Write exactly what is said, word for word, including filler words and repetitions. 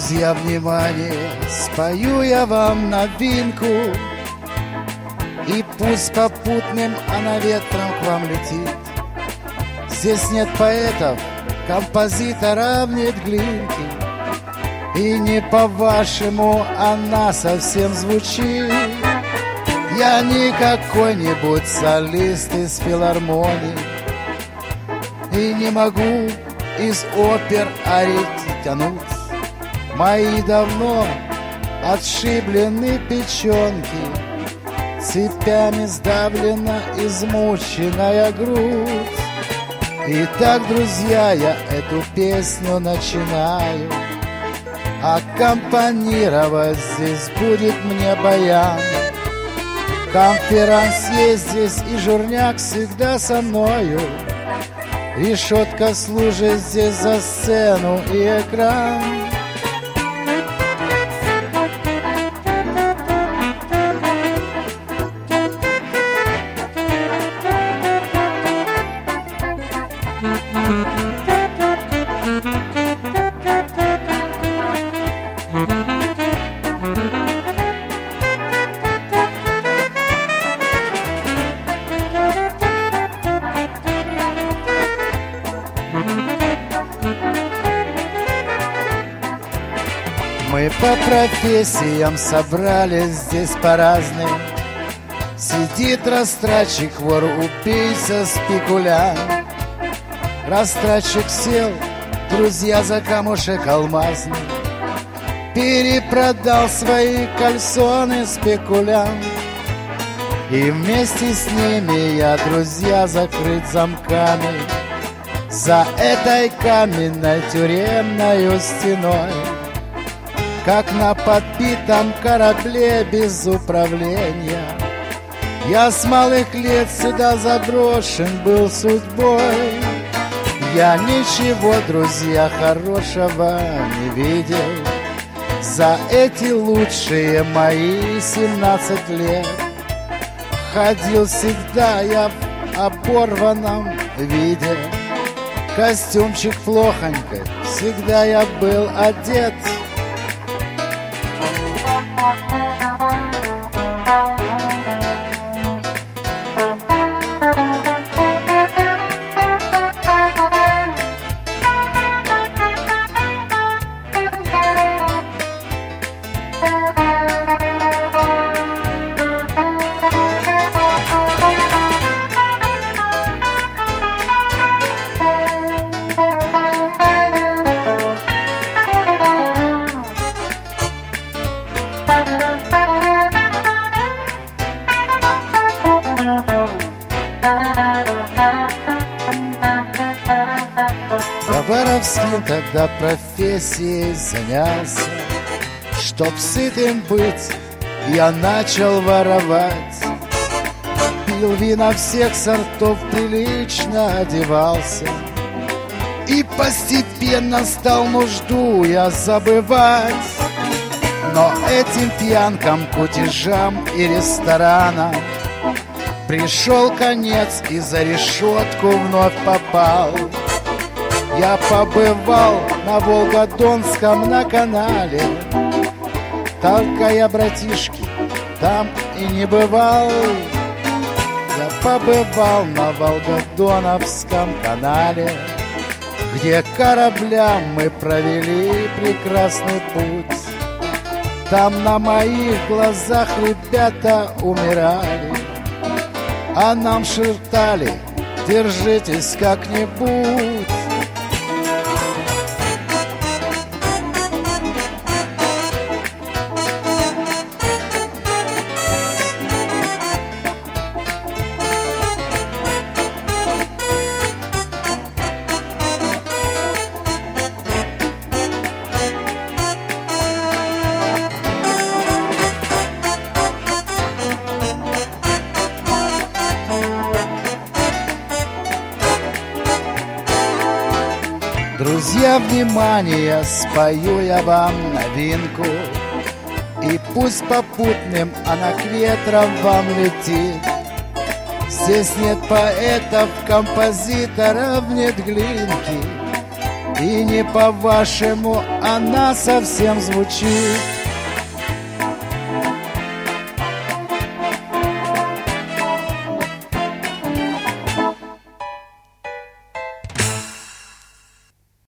Друзья, внимание, спою я вам новинку, и пусть попутным она ветром к вам летит. Здесь нет поэтов, композиторов нет глинки, и не по-вашему она совсем звучит. Я не какой-нибудь солист из филармонии, и не могу из опер арий тянуть. Мои давно отшиблены печенки, цепями сдавлена измученная грудь. Итак, друзья, я эту песню начинаю. Аккомпанировать здесь будет мне баян. Конферансье здесь и журняк всегда со мною. Решетка служит здесь за сцену и экран. Мы по профессиям собрались здесь по разным. Сидит растратчик, вор, убийца, спекулянт. Растратчик сел, друзья, за камушек алмазный, перепродал свои кальсоны спекулянт. И вместе с ними я, друзья, закрыт замками за этой каменной тюремной стеной. Как на подбитом корабле без управления, я с малых лет сюда заброшен был судьбой. Я ничего, друзья, хорошего не видел за эти лучшие мои семнадцать лет. Ходил всегда я в оборванном виде, костюмчик плохонько, всегда я был одет. Я воровским тогда профессией занялся. Чтоб сытым быть, я начал воровать. Пил вина всех сортов, прилично одевался, и постепенно стал нужду я забывать. Но этим пьянкам, кутежам и ресторанам пришел конец, и за решетку вновь попал. Я побывал на Волгодонском на канале, только я, братишки, там и не бывал. Я побывал на Волгодоновском канале, где кораблям мы провели прекрасный путь. Там на моих глазах ребята умирали, а нам шептали: держитесь как-нибудь. Друзья, внимание, спою я вам новинку, и пусть попутным она к ветрам вам летит. Здесь нет поэтов, композиторов, нет глинки, И не по-вашему она совсем звучит.